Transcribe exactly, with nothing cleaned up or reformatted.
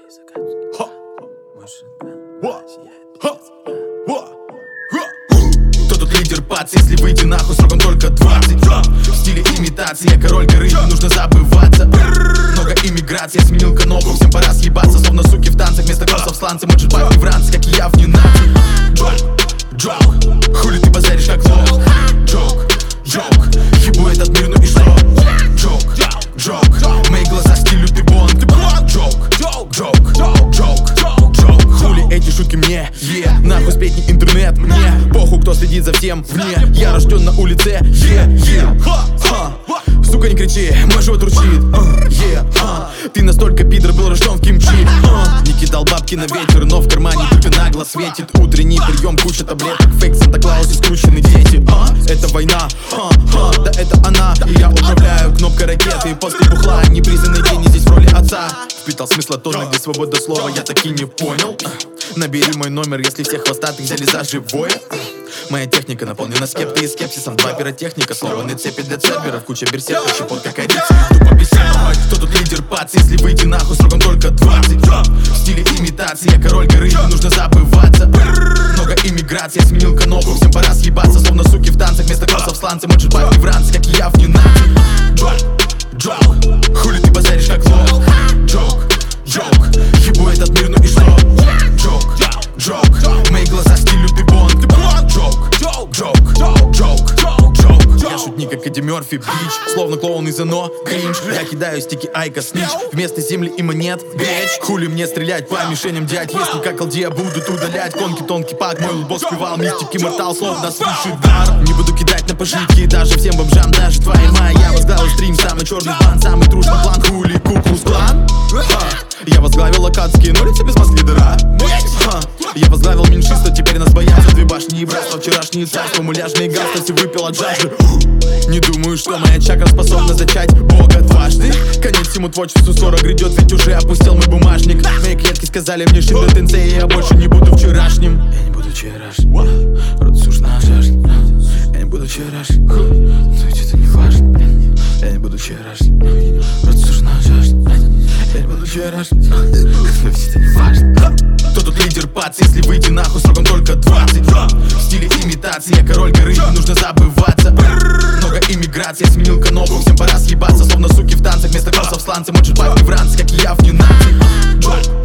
Кто тут лидер, пац, если выйти нахуй сроком только двадцать? В стиле имитации, я король горы, не нужно забываться. Много иммиграций, я сменил канопу, всем пора съебаться. Словно суки в танцах, вместо классов сланцы. Может папе вранцы, как и я в ненации. Джок, хули ты базаришь как лох? Джок, джок, ебу этот мир, ну и что? Джок, джок, мои глаза стилю ты бонд. Джок, джок, джок, джок, джок, хули эти шутки мне, е, yeah. Нахуй сплетни интернет, мне похуй, кто следит за всем вне. Я рожден на улице, е, е, сука, не кричи, мой живот урчит, uh, yeah, uh. Ты настолько пидор, был рожден в кимчи, uh. Не кидал бабки на ветер, но в кармане только нагло светит. Утренний прием, куча таблеток, фейк, Санта-Клаус и скрученные дети, uh. Это война, uh, uh. Да это она, и я управляю кнопкой ракеты. После бухла непризнанный гений здесь в роли отца. Впитал смысл тона, где свобода слова, я таки не понял. Набери мой номер, если всех хвостатых взяли за живое. Моя техника наполнена скептой и скепсисом. Два пиротехника, сломанные цепи для церберов. Куча берсерков, щепотка корицы, тупо беседовать. Кто тут лидер, пац, если выйти нахуй сроком только двадцать? В стиле имитации, я король горы, не нужно забываться. Много иммиграции, я сменил канопу, всем пора съебаться. Словно суки в танцах, вместо классов сланцы. Может папе вранцы, как и я в ненации. Джок, хули ты базаришь как лох? Джок, джок, ебу этот мир, ну и что? Джок, джок, мои глаза стилю ты бонд. Джок, джок, джок, джок, джок. Я шутник, как Эдди Мерфи, бич. Словно клоун из Оно, кринж. Я кидаю стики Айка, снич. Вместо земли и монет, бич. Хули мне стрелять по мишеням, дядь. Если как ЛД я будут удалять. Конки, тонкий пак, мой лбос спевал мистики, мортал, словно свыше дар. Не буду кидать на пожитки, даже всем бомжам, даже твоей май. Я возглавил стрим, самый черный бан, самый трушный план. Хули, куклус клан. Я возглавил акадские нолицы без маслидера. Я возглавил меньшинство, теперь нас боятся. Две башни и братство, вчерашние царства. Муляжные гастосы выпил от жажды. Не думаю, что моя чакра способна зачать Бога дважды. Конец всему творчеству, ссора грядет, ведь уже опустил мой бумажник. Мои клетки сказали мне Шинда Тенсей, я больше не буду вчерашним. Я не буду вчерашним, рот сушна жажда. Я не буду вчерашним, но ведь это не важно. Я не буду вчерашним, рот сушна жажда. Я не буду вчерашним, но ведь это не важно. Кто тут лидер, пац, если выйти нахуй сроком только двадцать? В стиле имитации, я король горы, не нужно забываться. Много иммиграции, я сменил канопу, всем пора съебаться. Словно суки в танцах, вместо классов сланцы. Может папе вранцы, как и я в ненации.